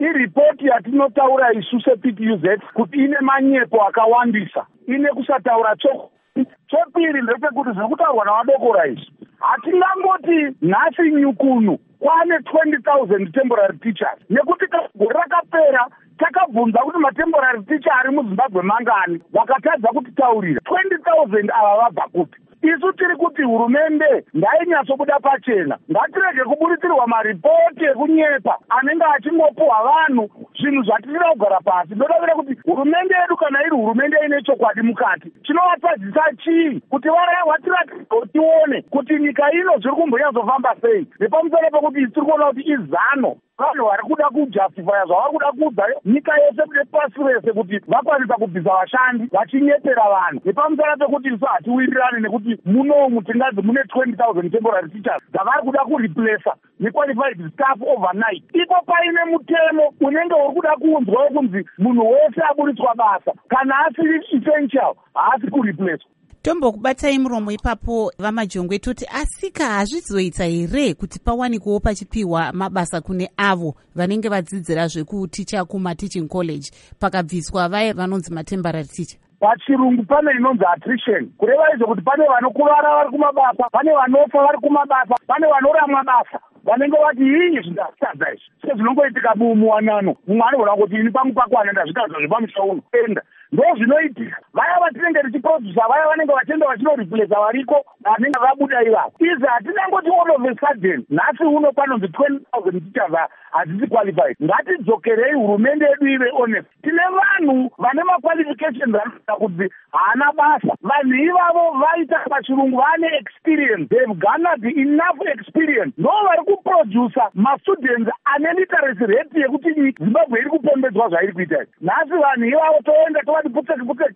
iripoti yatinotaura isu sePTUZ kuti ine manyepo akawandisa, ine kusataura chokwadi. Chepiri ndechekuti zviri kutaurwa navadokora izvi, hatingangoti nhasi nyukunu kwane 20,000 temporary teachers, nekuti gore rakapera takabvunza kuti matemporary teacher ari muZimbabwe mangani, vakatadza kutitaurira 20,000 ava vabva kupi. Isu tiri kuti hurumende ngainyatsobuda pachena, ngatirege kuburitirwa maripoti ekunyepa anenge achingopuhwa vanhu zvinhu zvatisina kugara pasi. Ndodavira kuti hurumende yedu kana iri hurumende ine chokwadi mukati, chinovatadzisa chii kuti vatiratidze tione kuti nyika ino zviri kumbonyatsofamba sei, nepamusoro pekuti tiri kuona kuti izano vanhu vari kuda kujustifya zvavari kuda kuudzayo nyika yese nepasi rese kuti vakwanisa kubvisa vashandi vachinyepera vanhu, nepamusoro pekuti isu hatiwirirani nekuti munomu tingazi mune 20,000 temporary teachers dzavari kuda kureplacea nequalified staff overnight. Ipo paine mutemo unenge uri kuda kuunzwa wekunzi munhu wese aburitswa basa kana asiri essential haasi kureplacea. Tombokubatai muromo ipapo vamajongwe toti asika hazvizoita here kuti pawanikewo pachipiwa mabasa kune avo vanenge vadzidzira zvekuticha kuma-teaching college pakabviswa vaya vanonzi matemporary teacher? Pachirungu pane inonzi attrition, kureva izvo kuti pane vanokuvara vari kumabasa, pane vanofa vari kumabasa, pane vanoramwa basa vanenge vati hii zvindazvitadza izvi sezvinongoitika muwanano. Mumwe anogona kuti ini pangu pakwana ndazvitadza zvepamusauno enda ndozvinoitika. Vaya vatinenge tichiprodusa vaya vanenge vachienda vachinoreplace variko vanenge vabuda ivavo. Izvi hatinangoti all of a sudden nhasi uno panonzi 20,000 teachers hadzisi qualified. Ngatidzokerei hurumende yedu ive honest. Tine vanhu vane maqualifications anoita kuti haana basa. Vanhu ivavo vaita pachirungu vane experience, they've garnered enough experience. No vari kuprodusa mastudents ane literacy rate yekuti Zimbabwe iri kupembedzwa zvairi kuita. Nhasi vanhu ivavo toenda tovati puteki